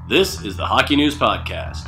This is the Hockey News Podcast.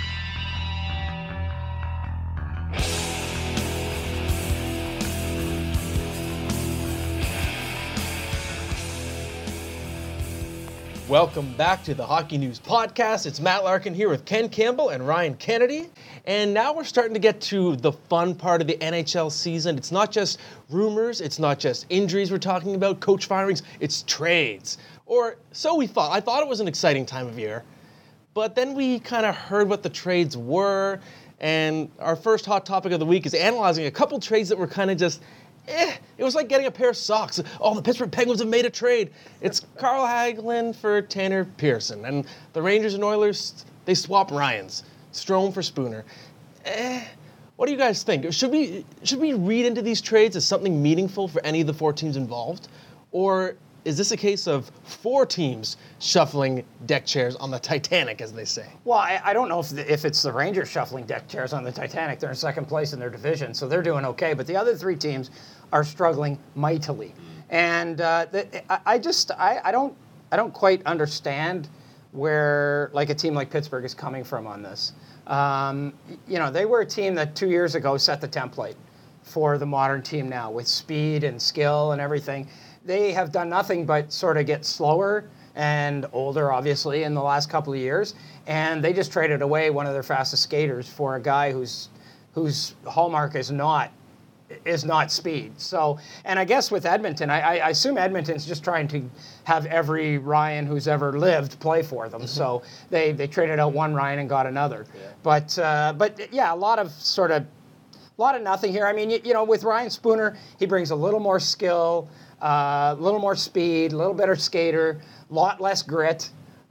Welcome back to the Hockey News Podcast. It's Matt Larkin here with Ken Campbell and Ryan Kennedy. And now we're starting to get to the fun part of the NHL season. It's not just rumors, it's not just injuries we're talking about, coach firings, it's trades. Or so we thought. I thought it was an exciting time of year. But then we kind of heard what the trades were. And our first hot topic of the week is analyzing a couple trades that were kind of just it was like getting a pair of socks. Oh, the Pittsburgh Penguins have made a trade. It's Carl Hagelin for Tanner Pearson. And the Rangers and Oilers, they swap Ryans. Strome for Spooner. What do you guys think? Should we read into these trades as something meaningful for any of the four teams involved? Or is this a case of four teams shuffling deck chairs on the Titanic, as they say? Well, I don't know if it's the Rangers shuffling deck chairs on the Titanic. They're in second place in their division, so they're doing okay. But the other three teams are struggling mightily. And I don't quite understand where like a team like Pittsburgh is coming from on this. They were a team that 2 years ago set the template for the modern team now with speed and skill and everything. They have done nothing but sort of get slower and older, obviously, in the last couple of years. And they just traded away one of their fastest skaters for a guy whose hallmark is not speed. So, and I guess with Edmonton, I assume Edmonton's just trying to have every Ryan who's ever lived play for them. So they traded out one Ryan and got another. Yeah. But yeah, a lot of nothing here. I mean, with Ryan Spooner, he brings a little more skill, a little more speed, a little better skater, a lot less grit to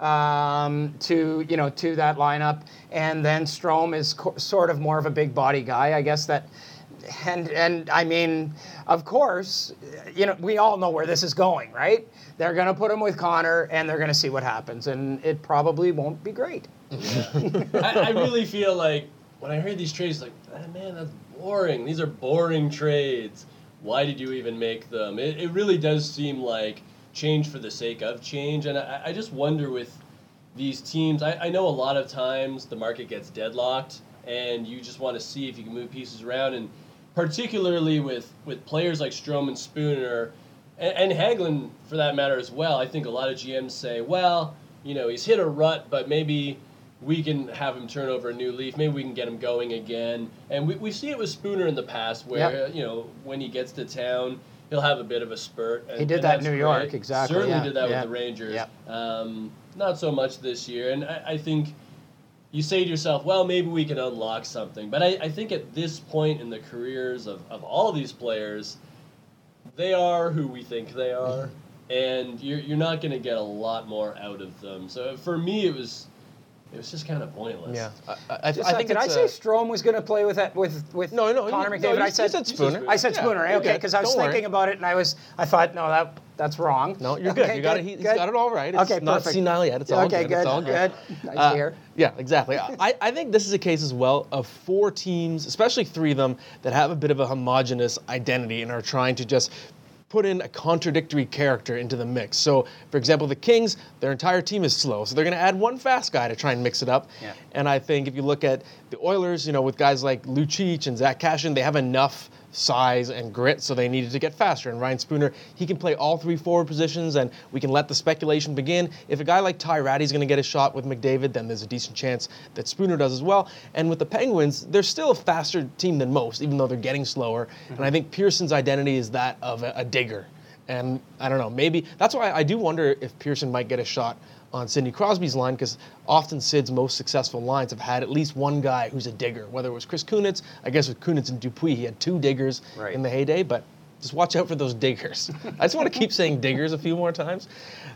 that lineup. And then Strome is sort of more of a big body guy, I guess that. And I mean, of course, we all know where this is going, right? They're going to put him with Connor, and they're going to see what happens, and it probably won't be great. Yeah. I really feel like when I heard these trades, man, that's boring. These are boring trades. Why did you even make them? It really does seem like change for the sake of change, and I just wonder with these teams, I know a lot of times the market gets deadlocked, and you just want to see if you can move pieces around, and particularly with players like Strome and Spooner, and Hagelin for that matter as well, I think a lot of GMs say, well, he's hit a rut, but maybe we can have him turn over a new leaf. Maybe we can get him going again. And we see it with Spooner in the past where, when he gets to town, he'll have a bit of a spurt. He did that in New York, exactly. Certainly did that with the Rangers. Yeah. Not so much this year. And I think you say to yourself, well, maybe we can unlock something. But I think at this point in the careers of all these players, they are who we think they are. And you're not going to get a lot more out of them. So for me, it was just kind of pointless. Yeah, I think. Did I say Strome was going to play with No, Connor McDavid? I said Spooner. I said Spooner. Okay, because I was thinking about it, and I thought, no, that's wrong. No, you're good. Okay, He's got it all right. It's not perfect. senile yet. It's all good. Good. It's all good. Nice to hear. Yeah, exactly. I think this is a case as well of four teams, especially three of them, that have a bit of a homogenous identity and are trying to just put in a contradictory character into the mix. So, for example, the Kings, their entire team is slow, so they're going to add one fast guy to try and mix it up. Yeah. And I think if you look at the Oilers, with guys like Lucic and Zach Cashin, they have enough size and grit, so they needed to get faster. And Ryan Spooner, he can play all three forward positions, and we can let the speculation begin. If a guy like Ty Ratty's going to get a shot with McDavid, then there's a decent chance that Spooner does as well. And with the Penguins, they're still a faster team than most, even though they're getting slower. Mm-hmm. And I think Pearson's identity is that of a digger. And I don't know, maybe that's why I do wonder if Pearson might get a shot on Sidney Crosby's line, because often Sid's most successful lines have had at least one guy who's a digger, whether it was Chris Kunitz. I guess with Kunitz and Dupuis, he had two diggers in the heyday, but just watch out for those diggers. I just want to keep saying diggers a few more times.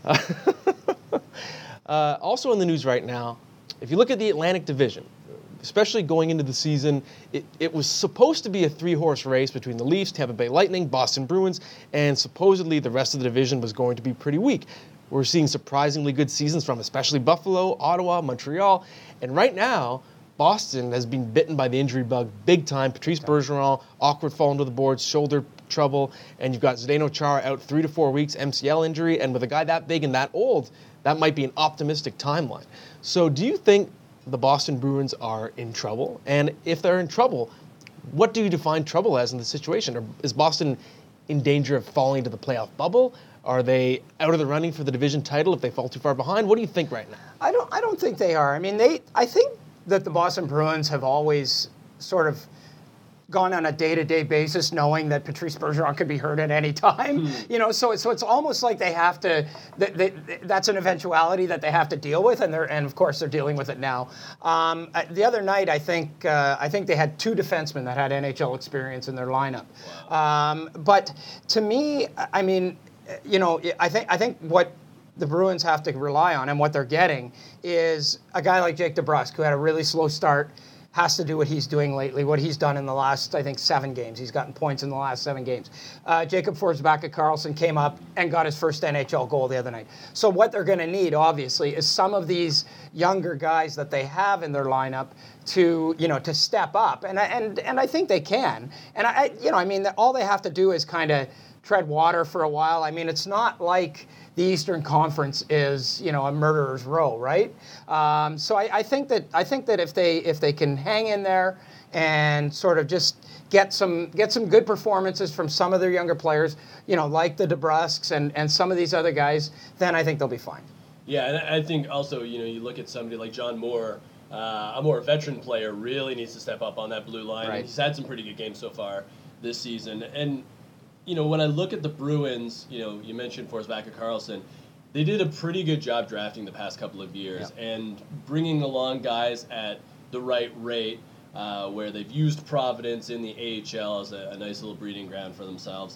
Also in the news right now, if you look at the Atlantic Division, especially going into the season, it was supposed to be a three-horse race between the Leafs, Tampa Bay Lightning, Boston Bruins, and supposedly the rest of the division was going to be pretty weak. We're seeing surprisingly good seasons from especially Buffalo, Ottawa, Montreal, and right now, Boston has been bitten by the injury bug big time. Patrice Bergeron, awkward fall into the boards, shoulder trouble, and you've got Zdeno Chara out 3 to 4 weeks, MCL injury, and with a guy that big and that old, that might be an optimistic timeline. So do you think the Boston Bruins are in trouble? And if they're in trouble, what do you define trouble as in the situation? Or is Boston in danger of falling into the playoff bubble? Are they out of the running for the division title if they fall too far behind? What do you think right now? I don't think they are. I mean, I think that the Boston Bruins have always sort of gone on a day-to-day basis knowing that Patrice Bergeron could be hurt at any time. So it's almost like they have to, that's an eventuality that they have to deal with, and of course they're dealing with it now. The other night, I think they had 2 defensemen that had NHL experience in their lineup. Wow. But to me, I mean, I think what the Bruins have to rely on and what they're getting is a guy like Jake DeBrusk, who had a really slow start, has to do what he's doing lately, what he's done in the last, I think, 7 games. He's gotten points in the last 7 games. Jacob Forsbacka-Karlsson came up and got his first NHL goal the other night. So what they're going to need, obviously, is some of these younger guys that they have in their lineup to step up, and I think they can. And I mean, all they have to do is kind of tread water for a while. I mean, it's not like the Eastern Conference is, a murderer's row, right? So I think that if they can hang in there and sort of just get some good performances from some of their younger players, like the DeBrusks and some of these other guys, then I think they'll be fine. Yeah, and I think also, you look at somebody like John Moore, a more veteran player, really needs to step up on that blue line. Right. He's had some pretty good games so far this season. And when I look at the Bruins, you mentioned Forsbacka-Karlsson, they did a pretty good job drafting the past couple of years and bringing along guys at the right rate, where they've used Providence in the AHL as a nice little breeding ground for themselves.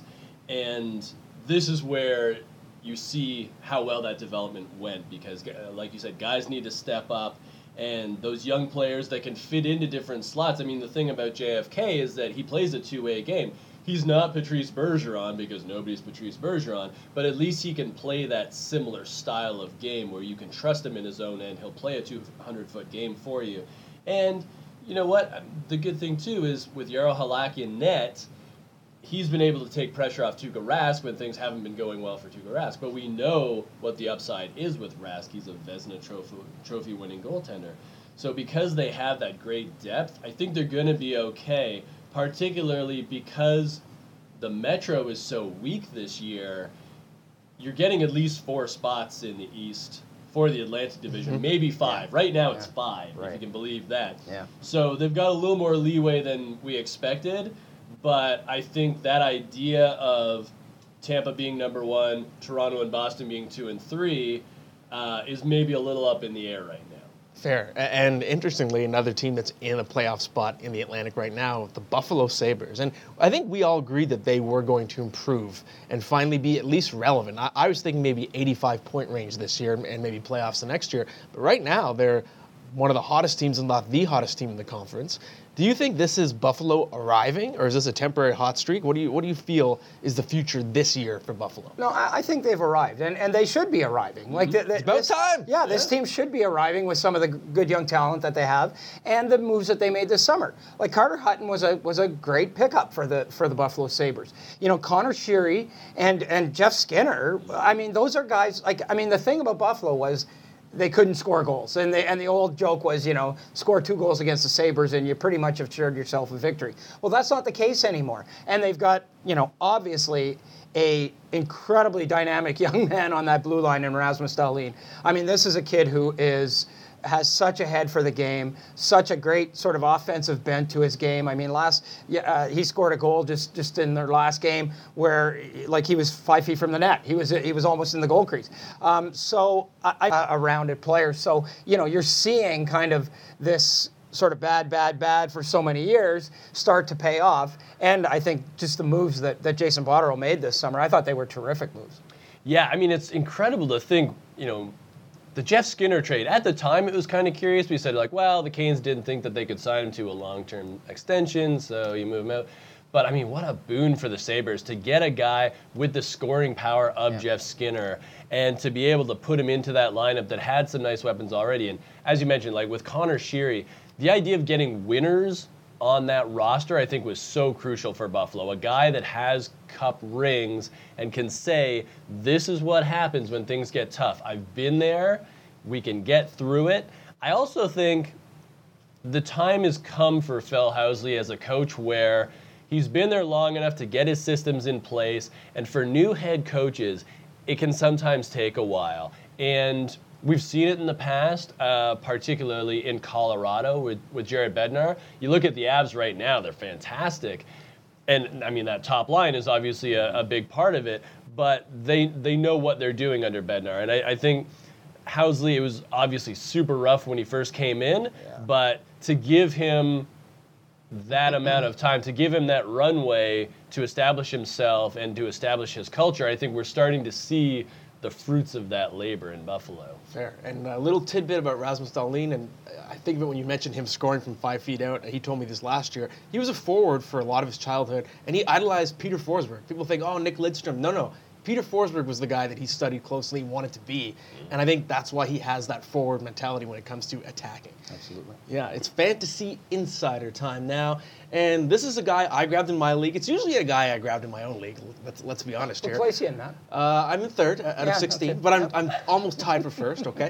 And this is where you see how well that development went because, like you said, guys need to step up. And those young players that can fit into different slots. I mean, the thing about JFK is that he plays a two-way game. He's not Patrice Bergeron because nobody's Patrice Bergeron, but at least he can play that similar style of game where you can trust him in his own end. He'll play a 200-foot game for you. And you know what? The good thing, too, is with Jaro Halak in net, he's been able to take pressure off Tuukka Rask when things haven't been going well for Tuukka Rask. But we know what the upside is with Rask. He's a Vezina trophy-winning goaltender. So because they have that great depth, I think they're going to be okay, particularly because the Metro is so weak this year. You're getting at least 4 spots in the East for the Atlantic Division, maybe 5. Yeah. Right now it's 5, if you can believe that. Yeah. So they've got a little more leeway than we expected, but I think that idea of Tampa being number 1, Toronto and Boston being 2 and 3 is maybe a little up in the air right now. Fair. And interestingly, another team that's in a playoff spot in the Atlantic right now, the Buffalo Sabres. And I think we all agreed that they were going to improve and finally be at least relevant. I was thinking maybe 85-point range this year and maybe playoffs the next year. But right now, they're one of the hottest teams and not the hottest team in the conference. Do you think this is Buffalo arriving, or is this a temporary hot streak? What do you feel is the future this year for Buffalo? No, I think they've arrived, and they should be arriving. Like it's about time. Yeah, this team should be arriving with some of the good young talent that they have, and the moves that they made this summer. Like Carter Hutton was a great pickup for the Buffalo Sabres. Connor Sheary and Jeff Skinner. I mean, those are guys. The thing about Buffalo was they couldn't score goals. And the old joke was, score 2 goals against the Sabres and you pretty much have assured yourself a victory. Well, that's not the case anymore. And they've got, obviously a incredibly dynamic young man on that blue line in Rasmus Dahlin. I mean, this is a kid who has such a head for the game, such a great sort of offensive bent to his game. I mean, he scored a goal just in their last game where he was 5 feet from the net. He was almost in the goal crease. So a rounded player. So you're seeing kind of this sort of bad for so many years start to pay off. And I think just the moves that Jason Botterill made this summer, I thought they were terrific moves. Yeah, I mean, it's incredible to think, the Jeff Skinner trade, at the time it was kind of curious. We said, the Canes didn't think that they could sign him to a long-term extension, so you move him out. But, I mean, what a boon for the Sabres to get a guy with the scoring power of Jeff Skinner and to be able to put him into that lineup that had some nice weapons already. And as you mentioned, with Connor Sheary, the idea of getting winners on that roster, I think was so crucial for Buffalo. A guy that has cup rings and can say, this is what happens when things get tough. I've been there. We can get through it. I also think the time has come for Phil Housley as a coach where he's been there long enough to get his systems in place. And for new head coaches, it can sometimes take a while. And we've seen it in the past, particularly in Colorado with Jared Bednar. You look at the Avs right now, they're fantastic. And, I mean, that top line is obviously a big part of it, but they know what they're doing under Bednar. And I think Housley, it was obviously super rough when he first came in, but to give him that amount of time, to give him that runway to establish himself and to establish his culture, I think we're starting to see the fruits of that labor in Buffalo. Fair. And a little tidbit about Rasmus Dahlin, and I think of it when you mentioned him scoring from 5 feet out. He told me this last year. He was a forward for a lot of his childhood, and he idolized Peter Forsberg. People think, oh, Nick Lidstrom. No. Peter Forsberg was the guy that he studied closely, wanted to be, and I think that's why he has that forward mentality when it comes to attacking. Absolutely. Yeah, it's fantasy insider time now, and this is a guy I grabbed in my league. It's usually a guy I grabbed in my own league. Let's be honest here. What place you in, Matt? I'm in third out of 16, okay. but I'm almost tied for first. Okay.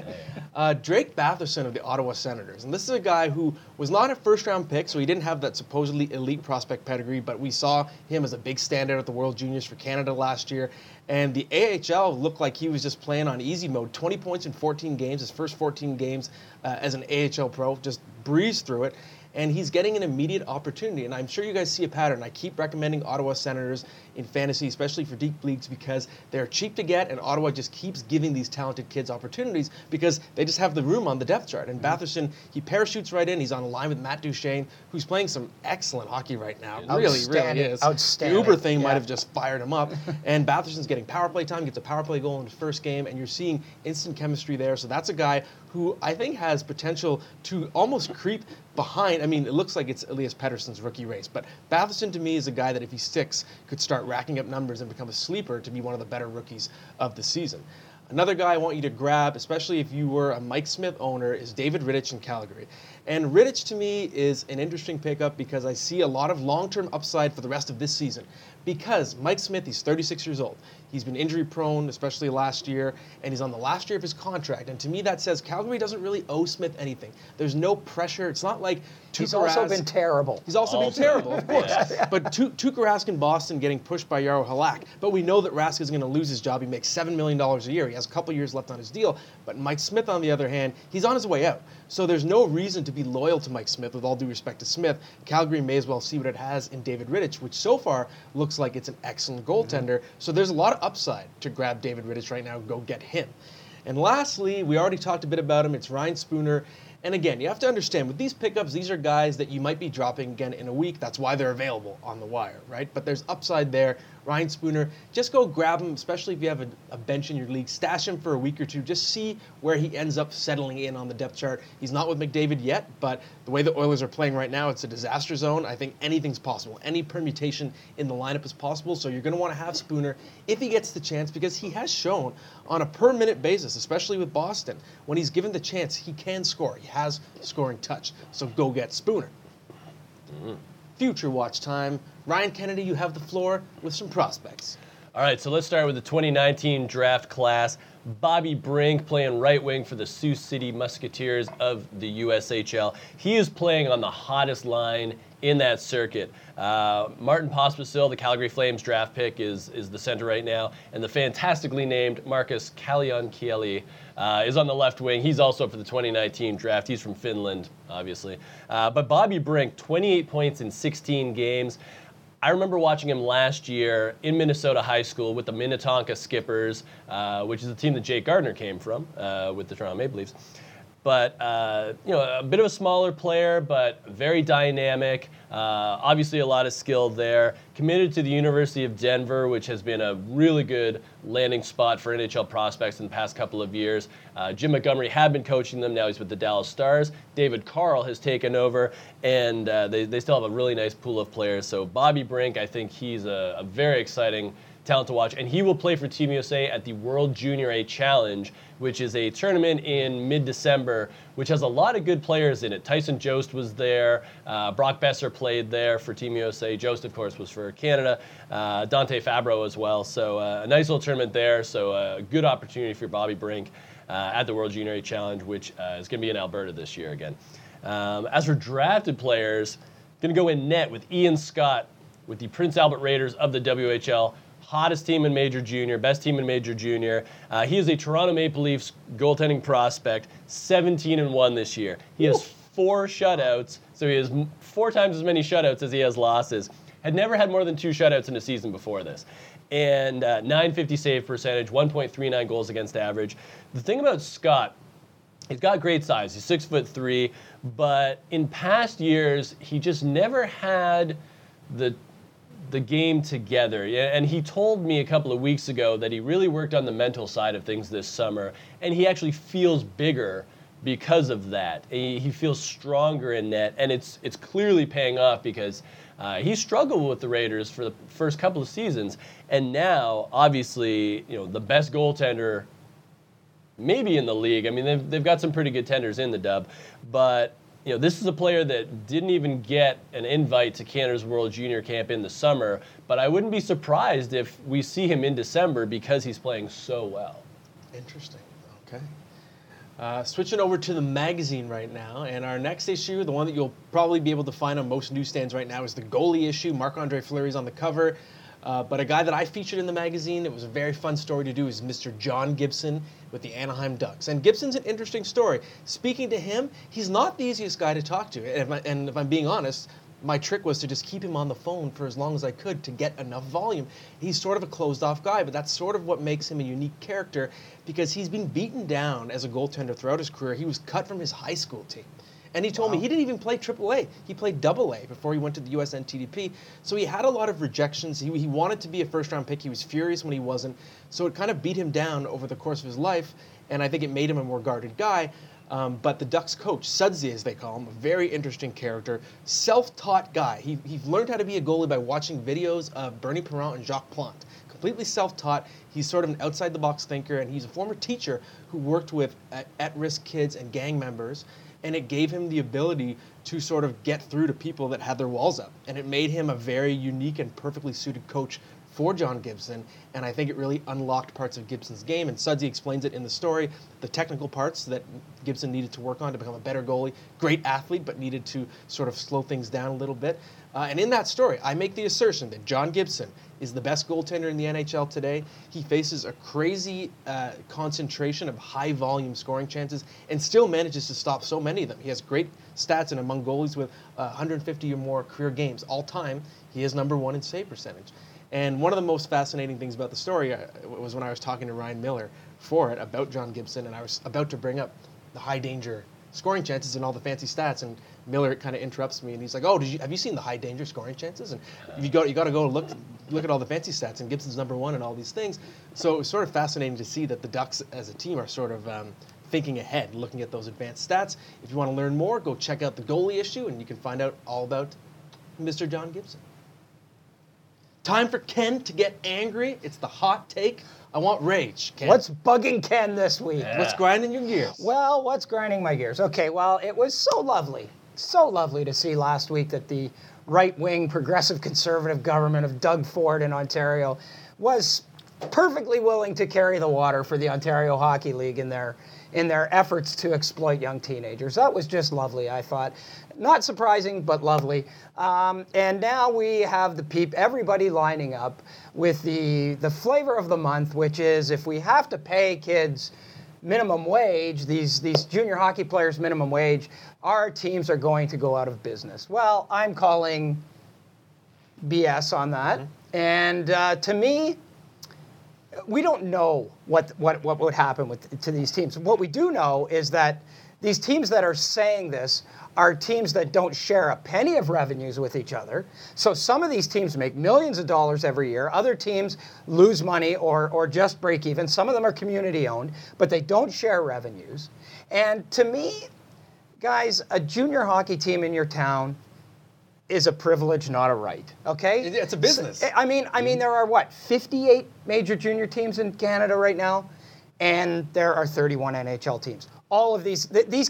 Drake Batherson of the Ottawa Senators, and this is a guy who was not a first-round pick, so he didn't have that supposedly elite prospect pedigree, but we saw him as a big standout at the World Juniors for Canada last year. And the AHL looked like he was just playing on easy mode. 20 points in 14 games, his first 14 games as an AHL pro, just breezed through it. And he's getting an immediate opportunity. And I'm sure you guys see a pattern. I keep recommending Ottawa Senators in fantasy, especially for deep leagues, because they're cheap to get, and Ottawa just keeps giving these talented kids opportunities because they just have the room on the depth chart. And Batherson, he parachutes right in. He's on a line with Matt Duchene, who's playing some excellent hockey right now. Really is. Outstanding. The Uber thing might have just fired him up. And Batherson's getting power play time, gets a power play goal in his first game, and you're seeing instant chemistry there. So that's a guy who I think has potential to almost creep behind. I mean, it looks like it's Elias Pettersson's rookie race, but Batherson to me is a guy that if he sticks could start racking up numbers and become a sleeper to be one of the better rookies of the season. Another guy I want you to grab, especially if you were a Mike Smith owner, is David Rittich in Calgary. And Rittich to me is an interesting pickup because I see a lot of long-term upside for the rest of this season. Because Mike Smith, he's 36 years old. He's been injury prone, especially last year, and he's on the last year of his contract. And to me, that says Calgary doesn't really owe Smith anything. There's no pressure. It's not like He's also been terrible. He's also been terrible, of course. But Tuukka Rask in Boston getting pushed by Jaro Halak. But we know that Rask is going to lose his job. He makes $7 million a year. He has a couple years left on his deal. But Mike Smith, on the other hand, he's on his way out. So there's no reason to be loyal to Mike Smith, with all due respect to Smith. Calgary may as well see what it has in David Rittich, which so far looks like it's an excellent goaltender. So there's a lot of upside to grab David Rittich right now. Go get him. And lastly, we already talked a bit about him. It's Ryan Spooner. And again, you have to understand, with these pickups, these are guys that you might be dropping again in a week. That's why they're available on the wire, right? But there's upside there. Ryan Spooner, just go grab him, especially if you have a bench in your league. Stash him for a week or two. Just see where he ends up settling in on the depth chart. He's not with McDavid yet, but the way the Oilers are playing right now, it's a disaster zone. I think anything's possible. Any permutation in the lineup is possible, so you're going to want to have Spooner if he gets the chance, because he has shown on a per-minute basis, especially with Boston, when he's given the chance, he can score. He has scoring touch, so go get Spooner. Future watch time. Ryan Kennedy, you have the floor with some prospects. All right, so let's start with the 2019 draft class. Bobby Brink playing right wing for the Sioux City Musketeers of the USHL. He is playing on the hottest line in that circuit. Martin Pospisil, the Calgary Flames draft pick, is the center right now. And the fantastically named Marcus Kallion-Kieli is on the left wing. He's also for the 2019 draft. He's from Finland, obviously. But Bobby Brink, 28 points in 16 games. I remember watching him last year in Minnesota high school with the Minnetonka Skippers, which is the team that Jake Gardner came from with the Toronto Maple Leafs. But, a bit of a smaller player, but very dynamic. Obviously a lot of skill there. Committed to the University of Denver, which has been a really good landing spot for NHL prospects in the past couple of years. Jim Montgomery had been coaching them. Now he's with the Dallas Stars. David Carl has taken over, and they still have a really nice pool of players. So Bobby Brink, I think he's a very exciting talent to watch. And he will play for Team USA at the World Junior A Challenge, which is a tournament in mid-December, which has a lot of good players in it. Tyson Jost was there. Brock Besser played there for Team USA. Jost, of course, was for Canada. Dante Fabro as well. So a nice little tournament there. So a good opportunity for Bobby Brink at the World Junior A Challenge, which is going to be in Alberta this year again. As for drafted players, going to go in net with Ian Scott with the Prince Albert Raiders of the WHL. Hottest team in Major Junior, best team in Major Junior. He is a Toronto Maple Leafs goaltending prospect, 17-1 this year. He has 4 shutouts, so he has 4 times as many shutouts as he has losses. Had never had more than 2 shutouts in a season before this. And 950 save percentage, 1.39 goals against average. The thing about Scott, he's got great size. He's 6'3", but in past years, he just never had the game together. And he told me a couple of weeks ago that he really worked on the mental side of things this summer, and he actually feels bigger because of that. He feels stronger in net, and it's clearly paying off because he struggled with the Raiders for the first couple of seasons, and now, obviously, the best goaltender maybe in the league. I mean, they've got some pretty good tenders in the Dub, but this is a player that didn't even get an invite to Canada's World Junior Camp in the summer, but I wouldn't be surprised if we see him in December because he's playing so well. Interesting. Okay. Switching over to the magazine right now, and our next issue, the one that you'll probably be able to find on most newsstands right now, is the goalie issue. Marc-Andre Fleury's on the cover. But a guy that I featured in the magazine, it was a very fun story to do, is Mr. John Gibson with the Anaheim Ducks. And Gibson's an interesting story. Speaking to him, he's not the easiest guy to talk to. And if I'm being honest, my trick was to just keep him on the phone for as long as I could to get enough volume. He's sort of a closed-off guy, but that's sort of what makes him a unique character because he's been beaten down as a goaltender throughout his career. He was cut from his high school team. And he told me he didn't even play AAA. He played AA before he went to the USNTDP. So he had a lot of rejections. He wanted to be a first-round pick. He was furious when he wasn't. So it kind of beat him down over the course of his life, and I think it made him a more guarded guy. But the Ducks coach, Sudsy as they call him, a very interesting character, self-taught guy. He learned how to be a goalie by watching videos of Bernie Parent and Jacques Plante. Completely self-taught. He's sort of an outside-the-box thinker, and he's a former teacher who worked with at-risk kids and gang members. And it gave him the ability to sort of get through to people that had their walls up. And it made him a very unique and perfectly suited coach for John Gibson. And I think it really unlocked parts of Gibson's game. And Sudsy explains it in the story, the technical parts that Gibson needed to work on to become a better goalie. Great athlete, but needed to sort of slow things down a little bit. And in that story, I make the assertion that John Gibson is the best goaltender in the NHL today. He faces a crazy concentration of high-volume scoring chances and still manages to stop so many of them. He has great stats, and among goalies with 150 or more career games all time, he is number 1 in save percentage. And one of the most fascinating things about the story was when I was talking to Ryan Miller for it about John Gibson, and I was about to bring up the high-danger scoring chances and all the fancy stats, and Miller kind of interrupts me, and he's like, "Oh, have you seen the high danger scoring chances? And you got to go look at all the fancy stats, and Gibson's number 1 and all these things." So it was sort of fascinating to see that the Ducks as a team are sort of thinking ahead, looking at those advanced stats. If you want to learn more, go check out the goalie issue, and you can find out all about Mr. John Gibson. Time for Ken to get angry. It's the hot take. I want rage, Ken. What's bugging Ken this week? Yeah. What's grinding your gears? Well, what's grinding my gears? Okay, well, it was so lovely to see last week that the right-wing progressive conservative government of Doug Ford in Ontario was perfectly willing to carry the water for the Ontario Hockey League in their efforts to exploit young teenagers. That was just lovely, I thought. Not surprising, but lovely. And now we have everybody lining up with the flavor of the month, which is if we have to pay kids minimum wage, these junior hockey players minimum wage, our teams are going to go out of business. Well, I'm calling BS on that. Mm-hmm. And to me, we don't know what would happen to these teams. What we do know is that these teams that are saying this are teams that don't share a penny of revenues with each other. So some of these teams make millions of dollars every year. Other teams lose money or just break even. Some of them are community owned, but they don't share revenues. And to me, guys, a junior hockey team in your town, is a privilege, not a right. Okay? It's a business. I mean, there are 58 major junior teams in Canada right now, and there are 31 NHL teams. All of these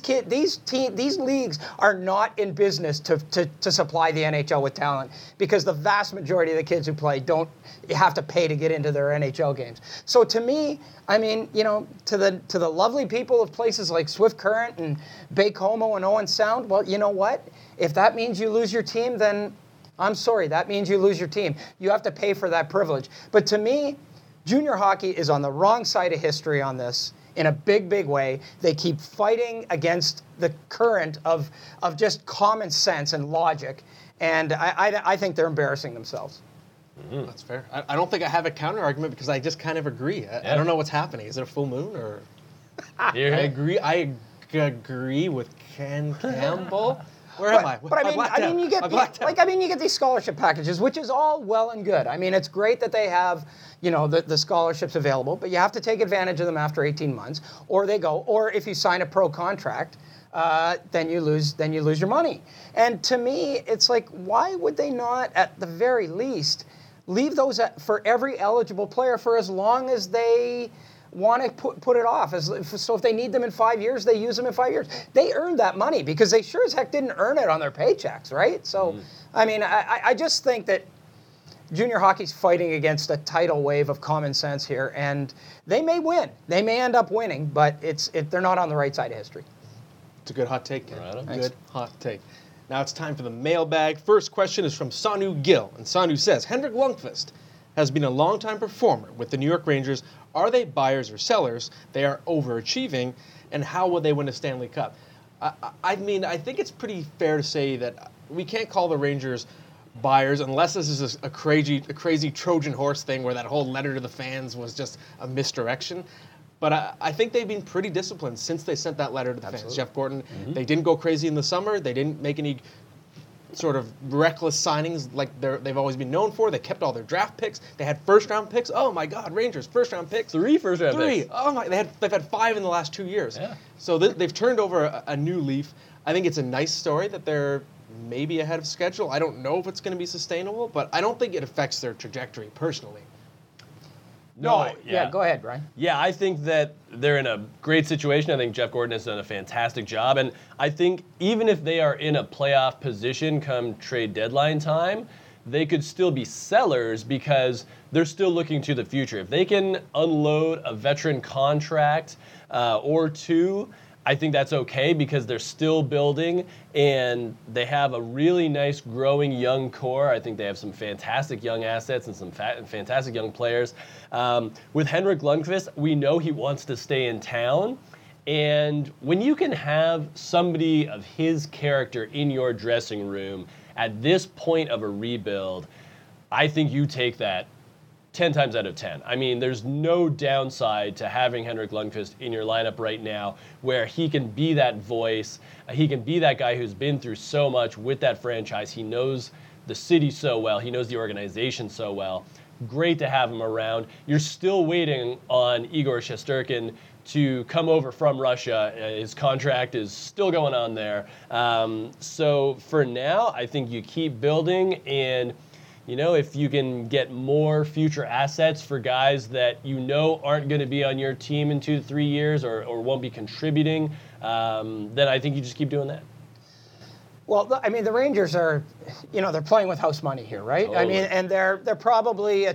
leagues are not in business to supply the NHL with talent, because the vast majority of the kids who play don't have to pay to get into their NHL games. So to me, I mean, to the lovely people of places like Swift Current and Baie-Comeau and Owen Sound, well, you know what? If that means you lose your team, then I'm sorry, that means you lose your team. You have to pay for that privilege. But to me, junior hockey is on the wrong side of history on this in a big, big way. They keep fighting against the current of just common sense and logic, and I think they're embarrassing themselves. Mm-hmm. That's fair. I don't think I have a counter argument, because I just kind of agree. I don't know what's happening. Is it a full moon or? I agree with Ken Campbell. Where am I? But I mean, you get these scholarship packages, which is all well and good. I mean, it's great that they have, the scholarships available, but you have to take advantage of them after 18 months, or they go. Or if you sign a pro contract, then you lose your money. And to me, it's like, why would they not, at the very least, leave those for every eligible player for as long as they want to put it off. So if they need them in 5 years, they use them in 5 years. They earned that money, because they sure as heck didn't earn it on their paychecks, right? So, I mean, I just think that junior hockey's fighting against a tidal wave of common sense here, and they may win. They may end up winning, but they're not on the right side of history. It's a good hot take, Ken. Right on. Good hot take. Now it's time for the mailbag. First question is from Sanu Gill, and Sanu says, Henrik Lundqvist has been a longtime performer with the New York Rangers. Are they buyers or sellers? They are overachieving, and how will they win a Stanley Cup? I mean, I think it's pretty fair to say that we can't call the Rangers buyers unless this is a crazy Trojan horse thing where that whole letter to the fans was just a misdirection. But I think they've been pretty disciplined since they sent that letter to the fans. Jeff Gorton, they didn't go crazy in the summer. They didn't make any sort of reckless signings like they've always been known for. They kept all their draft picks. They had first-round picks. Oh, my God, Rangers, first-round picks. 3 first-round picks. Oh, my, they've had 5 in the last 2 years. Yeah. So they've turned over a new leaf. I think it's a nice story that they're maybe ahead of schedule. I don't know if it's going to be sustainable, but I don't think it affects their trajectory personally. No, go ahead, Brian. Yeah, I think that they're in a great situation. I think Jeff Gorton has done a fantastic job. And I think even if they are in a playoff position come trade deadline time, they could still be sellers because they're still looking to the future. If they can unload a veteran contract or two, I think that's okay because they're still building and they have a really nice growing young core. I think they have some fantastic young assets and some fantastic young players. With Henrik Lundqvist, we know he wants to stay in town. And when you can have somebody of his character in your dressing room at this point of a rebuild, I think you take that 10 times out of 10. I mean, there's no downside to having Henrik Lundqvist in your lineup right now where he can be that voice. He can be that guy who's been through so much with that franchise. He knows the city so well. He knows the organization so well. Great to have him around. You're still waiting on Igor Shesterkin to come over from Russia. His contract is still going on there. So for now, I think you keep building and you know, if you can get more future assets for guys that you know aren't going to be on your team in 2 to 3 years or won't be contributing, then I think you just keep doing that. Well, I mean, the Rangers are, you know, they're playing with house money here, right? Totally. I mean, and they're probably a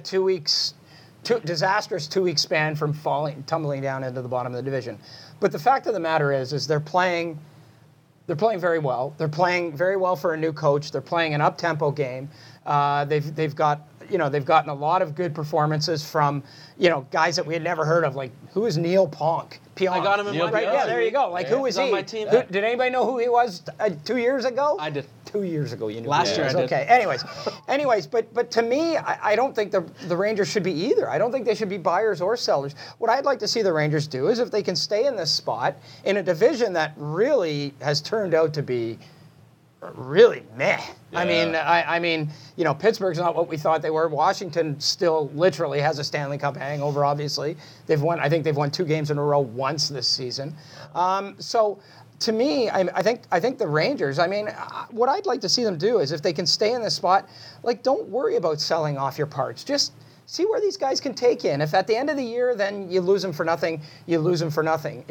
disastrous 2 week span from tumbling down into the bottom of the division. But the fact of the matter is they're playing very well. They're playing very well for a new coach. They're playing an up-tempo game. They've gotten a lot of good performances from, you know, guys that we had never heard of. Like, who is Neil Pionk? I got him in my right. Yeah, there you go. Like, who was he? On my team. Did anybody know who he was 2 years ago? I did. 2 years ago, you knew. Last year, I did. Okay. Anyways, but to me, I don't think the Rangers should be either. I don't think they should be buyers or sellers. What I'd like to see the Rangers do is if they can stay in this spot in a division that really has turned out to be really meh. I Yeah. mean, Pittsburgh's not what we thought they were. Washington still literally has a Stanley Cup hangover. Obviously, I think they've won 2 games in a row once this season. So, to me, I think the Rangers. I mean, what I'd like to see them do is if they can stay in this spot, like, don't worry about selling off your parts. Just see where these guys can take you. And if at the end of the year, then you lose them for nothing, you lose them for nothing.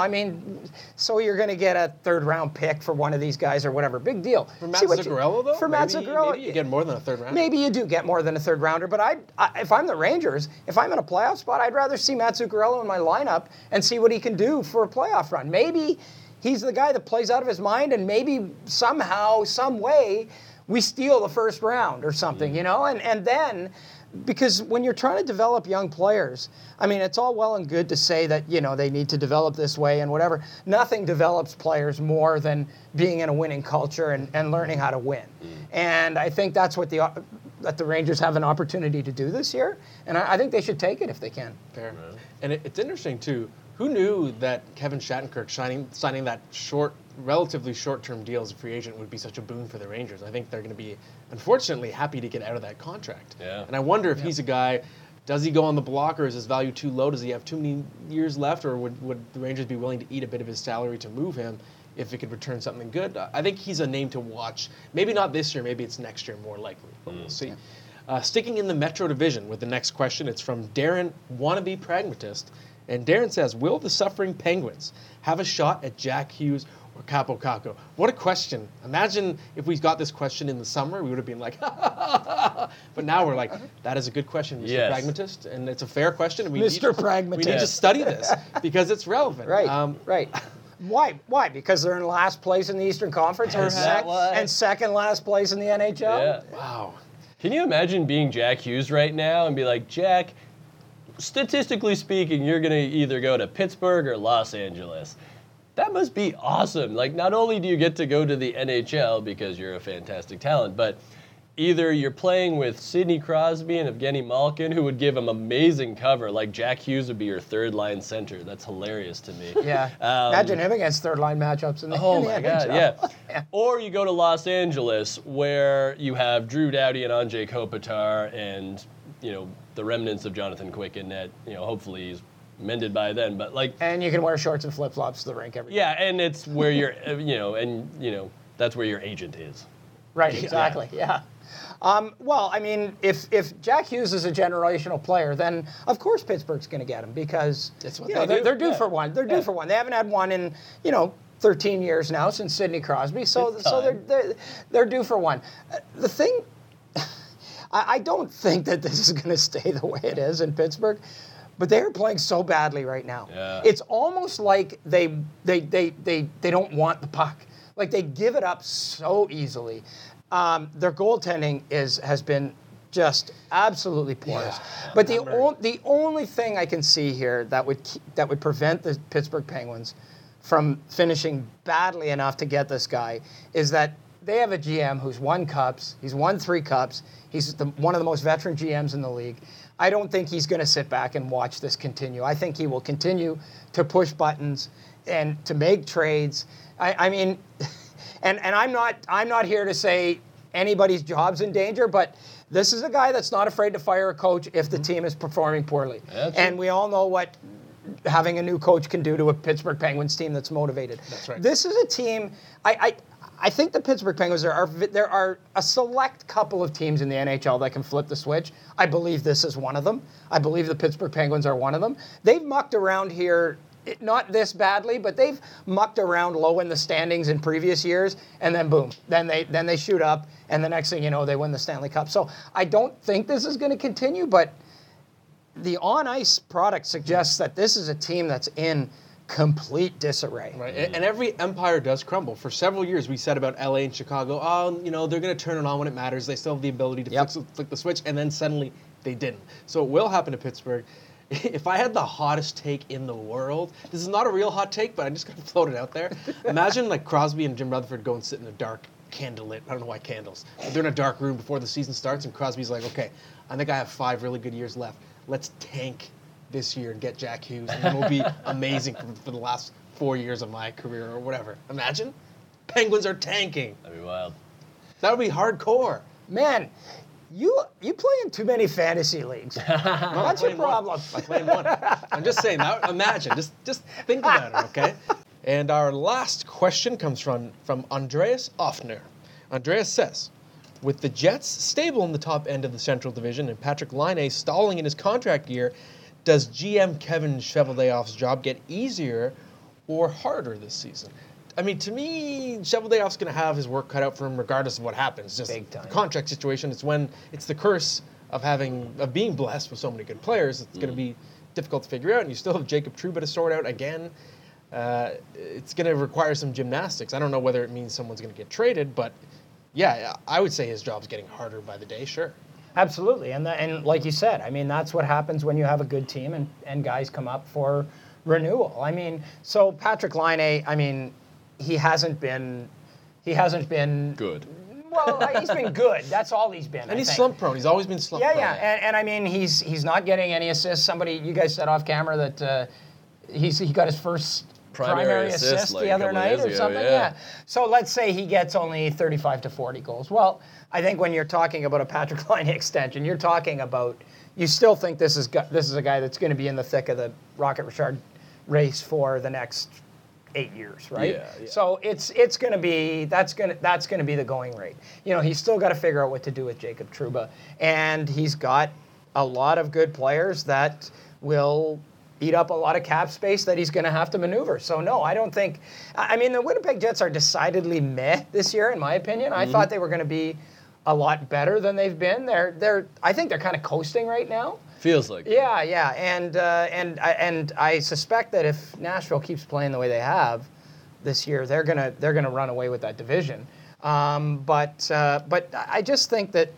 So you're going to get a 3rd-round pick for one of these guys or whatever. Big deal. For Matt Zuccarello, though? For Matt Zuccarello. Maybe you get more than a 3rd rounder. Maybe you do get more than a 3rd-rounder. But if I'm the Rangers, if I'm in a playoff spot, I'd rather see Matt Zuccarello in my lineup and see what he can do for a playoff run. Maybe he's the guy that plays out of his mind, and maybe somehow, some way, we steal the 1st round or something, and then... Because when you're trying to develop young players, I mean, it's all well and good to say that, they need to develop this way and whatever. Nothing develops players more than being in a winning culture and learning how to win. And I think that's what that the Rangers have an opportunity to do this year. And I think they should take it if they can. Fair. And it's interesting, too. Who knew that Kevin Shattenkirk signing that relatively short-term deal as a free agent would be such a boon for the Rangers? I think they're going to be, unfortunately, happy to get out of that contract. Yeah. And I wonder if he's a guy, does he go on the block, or is his value too low? Does he have too many years left, or would the Rangers be willing to eat a bit of his salary to move him if it could return something good? I think he's a name to watch. Maybe not this year, maybe it's next year more likely, but we'll see. Sticking in the Metro Division with the next question, it's from Darren Wannabe Pragmatist. And Darren says, will the suffering Penguins have a shot at Jack Hughes or Capo Caco? What a question. Imagine if we got this question in the summer, we would have been like, but now we're like, that is a good question, Mr. Yes. Pragmatist. And it's a fair question. And Pragmatist. We need to study this because it's relevant. Right, right. Why? Because they're in last place in the Eastern Conference and second last place in the NHL? Yeah. Wow. Can you imagine being Jack Hughes right now and be like, Jack, statistically speaking, you're going to either go to Pittsburgh or Los Angeles. That must be awesome. Like, not only do you get to go to the NHL because you're a fantastic talent, but either you're playing with Sidney Crosby and Evgeny Malkin, who would give him amazing cover. Like, Jack Hughes would be your 3rd-line center. That's hilarious to me. Yeah. Imagine him against 3rd-line matchups in the Oh, my NHL. God, yeah. Or you go to Los Angeles, where you have Drew Doughty and Andrei Kopitar and, the remnants of Jonathan Quick in net. Hopefully he's mended by then. But and you can wear shorts and flip-flops to the rink every day. Yeah, and it's where you're, that's where your agent is. Right, exactly, yeah. Well, I mean, if Jack Hughes is a generational player, then of course Pittsburgh's going to get him because That's what they're due for one. They're due for one. They haven't had one in 13 years now since Sidney Crosby, so they're due for one. The thing, I don't think that this is going to stay the way it is in Pittsburgh. But they're playing so badly right now. Yeah. It's almost like they don't want the puck. Like they give it up so easily. Their goaltending has been just absolutely porous. Yeah, but the only thing I can see here that would prevent the Pittsburgh Penguins from finishing badly enough to get this guy is that they have a GM who's won cups. He's won 3 cups. He's one of the most veteran GMs in the league. I don't think he's going to sit back and watch this continue. I think he will continue to push buttons and to make trades. I mean, and I'm not here to say anybody's job's in danger, but this is a guy that's not afraid to fire a coach if the team is performing poorly. And we all know what having a new coach can do to a Pittsburgh Penguins team that's motivated. That's right. This is a team. I think the Pittsburgh Penguins, there are a select couple of teams in the NHL that can flip the switch. I believe this is one of them. I believe the Pittsburgh Penguins are one of them. They've mucked around here, not this badly, but they've mucked around low in the standings in previous years, and then boom, then they shoot up, and the next thing you know, they win the Stanley Cup. So I don't think this is going to continue, but the on-ice product suggests that this is a team that's in complete disarray. Right, and every empire does crumble. For several years, we said about LA and Chicago, they're going to turn it on when it matters. They still have the ability to flick the switch, and then suddenly they didn't. So it will happen to Pittsburgh. If I had the hottest take in the world, this is not a real hot take, but I'm just going to float it out there. Imagine like Crosby and Jim Rutherford go and sit in a dark candlelit, I don't know why candles, but they're in a dark room before the season starts, and Crosby's like, okay, I think I have 5 really good years left. Let's tank this year and get Jack Hughes, and it'll be amazing for the last 4 years of my career or whatever. Imagine. Penguins are tanking. That'd be wild. That would be hardcore. Man, you play in too many fantasy leagues. What's your problem? I'm playing one. I'm just saying. Now, imagine. Just think about it, okay? And our last question comes from Andreas Offner. Andreas says, with the Jets stable in the top end of the Central Division and Patrick Laine stalling in his contract year, does GM Kevin Cheveldayoff's job get easier or harder this season? I mean, to me, Cheveldayoff's going to have his work cut out for him regardless of what happens. Just Big time. the contract situation. It's the curse of being blessed with so many good players. It's going to be difficult to figure out, and you still have Jacob Trouba to sort out again. It's going to require some gymnastics. I don't know whether it means someone's going to get traded, but yeah, I would say his job's getting harder by the day, sure. Absolutely, and like you said, I mean, that's what happens when you have a good team and guys come up for renewal. I mean, so Patrick Laine, I mean, he hasn't been Good. Well, he's been good. That's all he's been. And he's slump prone. He's always been slump prone. Yeah. And I mean, he's not getting any assists. You guys said off camera that he got his first primary assist like the other night or something. Yeah. So let's say he gets only 35 to 40 goals. Well, I think when you're talking about a Patrick Laine extension, you're talking about, you still think this is a guy that's going to be in the thick of the Rocket Richard race for the next 8 years, right? Yeah. So it's going to be that's going to be the going rate. You know, he's still got to figure out what to do with Jacob Trouba, and he's got a lot of good players that will eat up a lot of cap space that he's going to have to maneuver. So no, I don't think. I mean, the Winnipeg Jets are decidedly meh this year, in my opinion. I thought they were going to be a lot better than they've been. I think they're kind of coasting right now. Feels like. Yeah, and I suspect that if Nashville keeps playing the way they have this year, they're gonna run away with that division. But I just think that,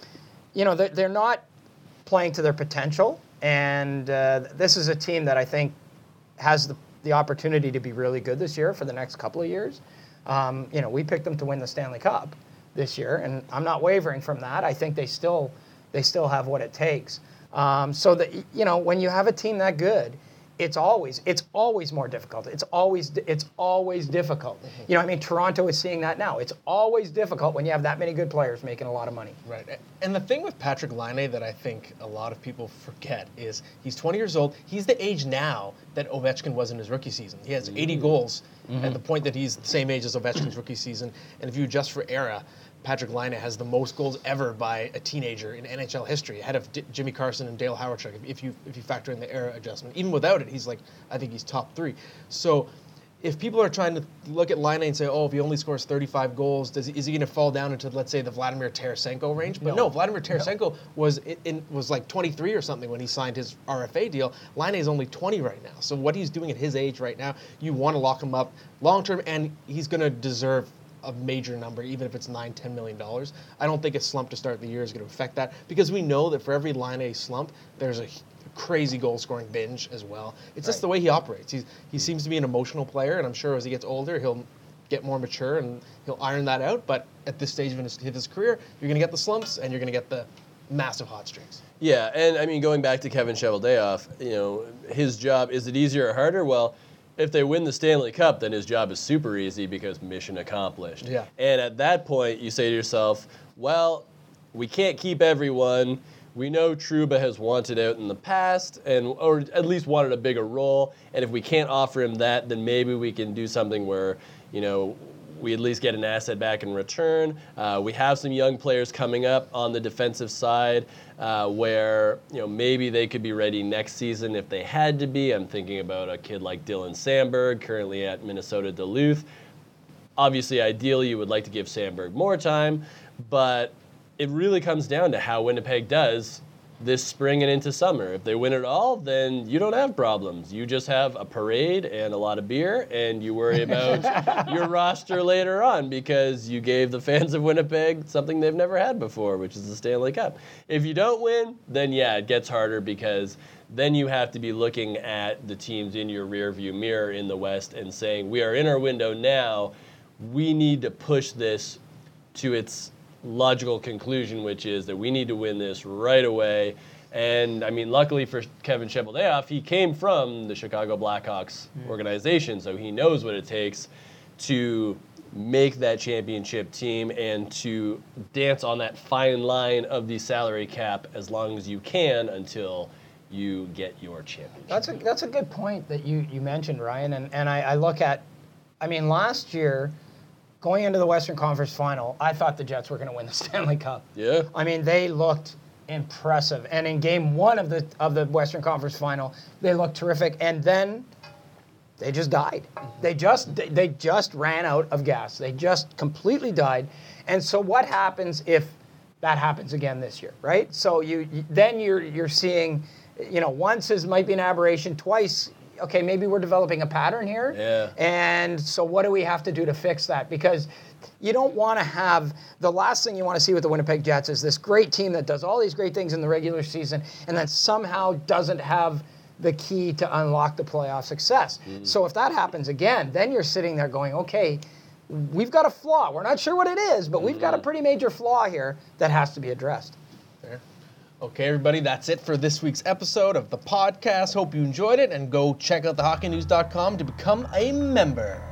you know, they're not playing to their potential, and this is a team that I think has the opportunity to be really good this year for the next couple of years. You know, we picked them to win the Stanley Cup this year, and I'm not wavering from that. I think they still have what it takes. So that, you know, when you have a team that good, it's always more difficult. It's always difficult. Mm-hmm. You know, I mean, Toronto is seeing that now. It's always difficult when you have that many good players making a lot of money. Right. And the thing with Patrick Laine that I think a lot of people forget is he's 20 years old. He's the age now that Ovechkin was in his rookie season. He has 80 goals at the point that he's the same age as Ovechkin's rookie season. And if you adjust for era, Patrick Laine has the most goals ever by a teenager in NHL history, ahead of Jimmy Carson and Dale Hawerchuk. If you factor in the era adjustment, even without it, I think he's top 3. So, if people are trying to look at Laine and say, oh, if he only scores 35 goals, is he going to fall down into, let's say, the Vladimir Tarasenko range? But no, Vladimir Tarasenko was like 23 or something when he signed his RFA deal. Laine is only 20 right now. So what he's doing at his age right now, you want to lock him up long term, and he's going to deserve a major number, even if it's $9-10 million. I don't think a slump to start the year is going to affect that, because we know that for every Laine slump, there's a crazy goal-scoring binge as well. It's just the way he operates. He seems to be an emotional player, and I'm sure as he gets older, he'll get more mature and he'll iron that out. But at this stage of his career, you're going to get the slumps and you're going to get the massive hot streaks. Yeah, and I mean, going back to Kevin Cheveldayoff, you know, his job, is it easier or harder? Well, if they win the Stanley Cup, then his job is super easy because mission accomplished. Yeah. And at that point, you say to yourself, well, we can't keep everyone. We know Trouba has wanted out in the past, or at least wanted a bigger role. And if we can't offer him that, then maybe we can do something where, you know, we at least get an asset back in return. We have some young players coming up on the defensive side where, you know, maybe they could be ready next season if they had to be. I'm thinking about a kid like Dylan Samberg, currently at Minnesota Duluth. Obviously, ideally, you would like to give Samberg more time, but it really comes down to how Winnipeg does this spring and into summer. If they win it all, then you don't have problems. You just have a parade and a lot of beer, and you worry about your roster later on because you gave the fans of Winnipeg something they've never had before, which is the Stanley Cup. If you don't win, then yeah, it gets harder because then you have to be looking at the teams in your rearview mirror in the West and saying, we are in our window now. We need to push this to its logical conclusion, which is that we need to win this right away. And I mean, luckily for Kevin Cheveldayoff, he came from the Chicago Blackhawks organization, so he knows what it takes to make that championship team and to dance on that fine line of the salary cap as long as you can until you get your championship. That's a good point that you mentioned, Ryan. And I look at, I mean, last year, going into the Western Conference Final, I thought the Jets were going to win the Stanley Cup. Yeah. I mean, they looked impressive. And in game one of the Western Conference Final, they looked terrific. And then they just died. They just ran out of gas. They just completely died. And so what happens if that happens again this year, right? So you're seeing, once might be an aberration, twice, okay, maybe we're developing a pattern here. Yeah. And so what do we have to do to fix that? Because you don't want to have, the last thing you want to see with the Winnipeg Jets is this great team that does all these great things in the regular season and then somehow doesn't have the key to unlock the playoff success. So if that happens again, then you're sitting there going, okay, we've got a flaw. We're not sure what it is, but we've got a pretty major flaw here that has to be addressed. Okay, everybody, that's it for this week's episode of the podcast. Hope you enjoyed it, and go check out thehockeynews.com to become a member.